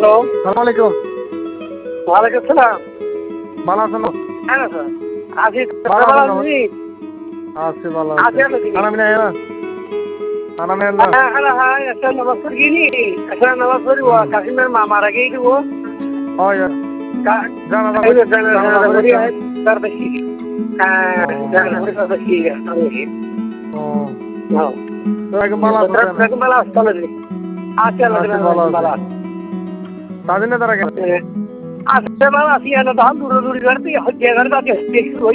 Hello, সালাম আলাইকুম। ওয়ালাইকুম সালাম। ভালো আছেন? হ্যাঁ স্যার, আছি। ভালো ভালো আছেন? আছি। আছি ভালো আছি আছি। আলো দিদি। খানা পিনা হ্যাঁ? খানা পিনা না? হ্যাঁ, একটা নামাজ পড়ি নি। একটা নামাজ পড়ি ও কাশিমের মা মারা গিয়ে দিব। হয় জানাজা এই যে জানাজা জানাজা পড়ি পড়েছেন? তার বেশি। হ্যাঁ, জানাজা পড়ি তার বেশি। ও হ্যাঁ। তো একদম ভালো আছেন তাই না? ভালো আছে তাহলে দিদি। আছি আলো আছি দিদি, ভালো আছি। ভালো আছে। তাদের না তারা কেন? আজকে ভালো আছি, ধান দূরে দূরে গাড়ি হচ্ছে গাড়ি